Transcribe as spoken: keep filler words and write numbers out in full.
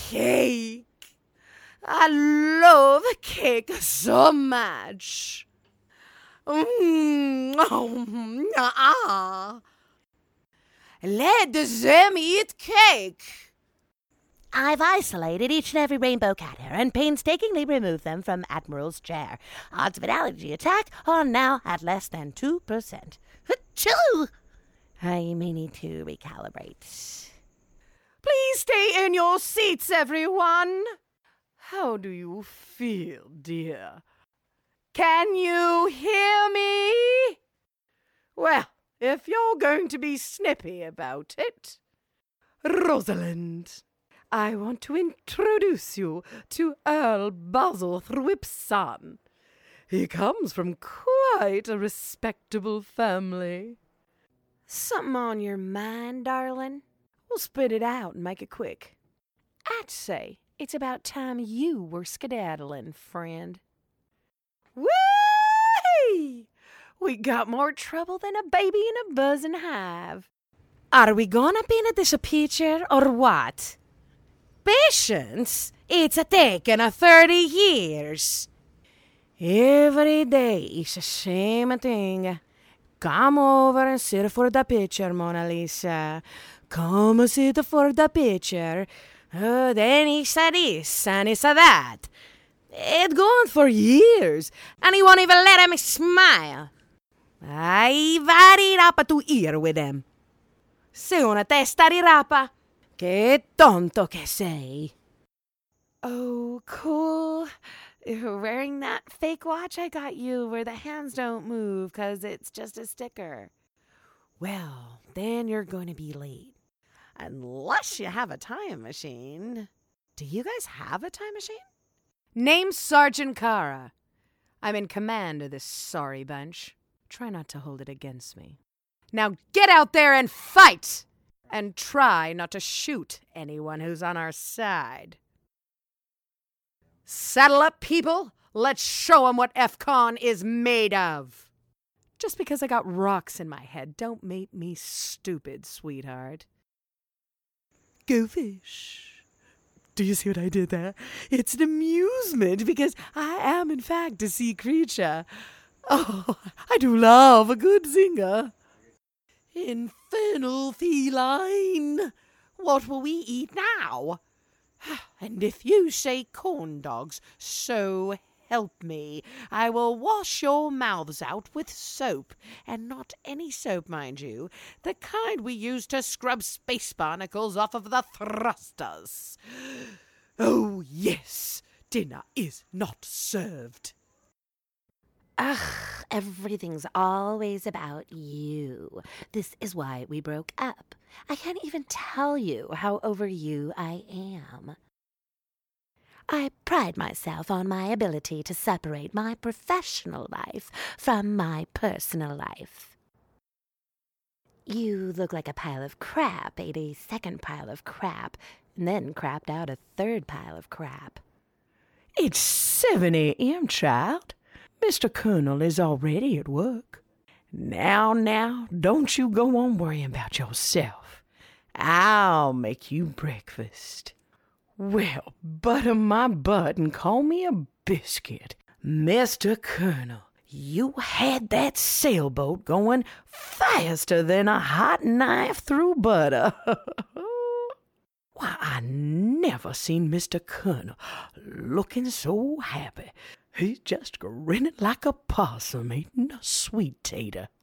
cake. I love cake so much. Mm, oh, ah. Let them eat cake. I've isolated each and every rainbow cat hair and painstakingly removed them from Admiral's chair. Odds of an allergy attack are now at less than two percent. Achoo! I may need to recalibrate. Please stay in your seats, everyone. How do you feel, dear? Can you hear me? Well, if you're going to be snippy about it, Rosalind, I want to introduce you to Earl Basil Thripp's son. He comes from quite a respectable family. Something on your mind, darling? We'll spit it out and make it quick. I'd say it's about time you were skedaddling, friend. Whee! We got more trouble than a baby in a buzzing hive. Are we gonna paint this a picture or what? Patience? It's a taken a thirty years. Every day is the same thing. Come over and sit for the picture, Mona Lisa. Come sit for the picture. Uh, then it's a this and it's a that. It's gone for years, and he won't even let him smile. Ai, vari rapa tu ear with him. Sei una testa di rapa. Che tonto che sei. Oh, cool. You're wearing that fake watch I got you where the hands don't move because it's just a sticker. Well, then you're going to be late. Unless you have a time machine. Do you guys have a time machine? Name's Sergeant Kara. I'm in command of this sorry bunch. Try not to hold it against me. Now get out there and fight! And try not to shoot anyone who's on our side. Saddle up, people. Let's show 'em what F CON is made of. Just because I got rocks in my head, don't make me stupid, sweetheart. Go fish. Do you see what I did there? It's an amusement because I am, in fact, a sea creature. Oh, I do love a good zinger. Infernal feline. What will we eat now? And if you say corn dogs, so help me, I will wash your mouths out with soap, and not any soap, mind you, the kind we use to scrub space barnacles off of the thrusters. Oh, yes, dinner is not served. Ugh, everything's always about you. This is why we broke up. I can't even tell you how over you I am. I pride myself on my ability to separate my professional life from my personal life. You look like a pile of crap ate a second pile of crap, and then crapped out a third pile of crap. It's seven a.m., child. Mister Colonel is already at work. Now, now, don't you go on worrying about yourself. I'll make you breakfast. Well, butter my butt and call me a biscuit. Mister Colonel, you had that sailboat going faster than a hot knife through butter. Why, I never seen Mister Colonel looking so happy. He's just grinning like a possum eating a sweet tater.